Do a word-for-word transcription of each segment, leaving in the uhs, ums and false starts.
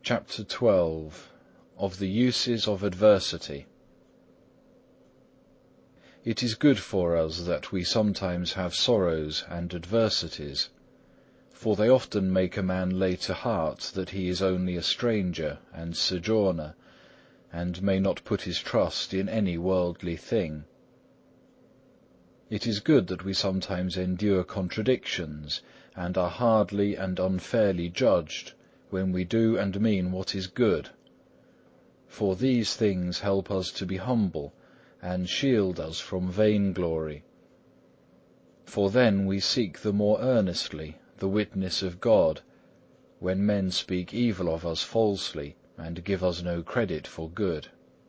CHAPTER twelve. Of the uses of adversity. It is good for us that we sometimes have sorrows and adversities, for they often make a man lay to heart that he is only a stranger and sojourner, and may not put his trust in any worldly thing. It is good that we sometimes endure contradictions, and are hardly and unfairly judged when we do and mean what is good, for these things help us to be humble and shield us from vainglory. For then we seek the more earnestly the witness of God, when men speak evil of us falsely and give us no credit for good.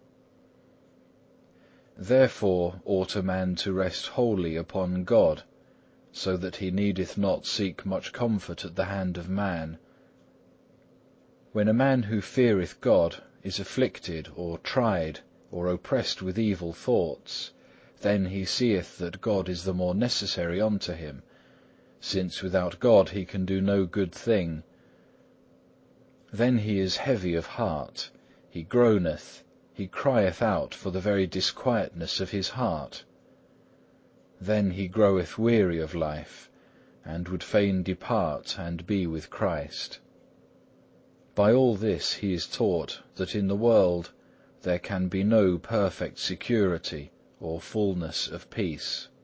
Therefore ought a man to rest wholly upon God, so that he needeth not seek much comfort at the hand of man. When a man who feareth God is afflicted or tried or oppressed with evil thoughts, then he seeth that God is the more necessary unto him, since without God he can do no good thing. Then he is heavy of heart, he groaneth, he crieth out for the very disquietness of his heart. Then he groweth weary of life, and would fain depart and be with Christ. By all this he is taught that in the world there can be no perfect security or fullness of peace.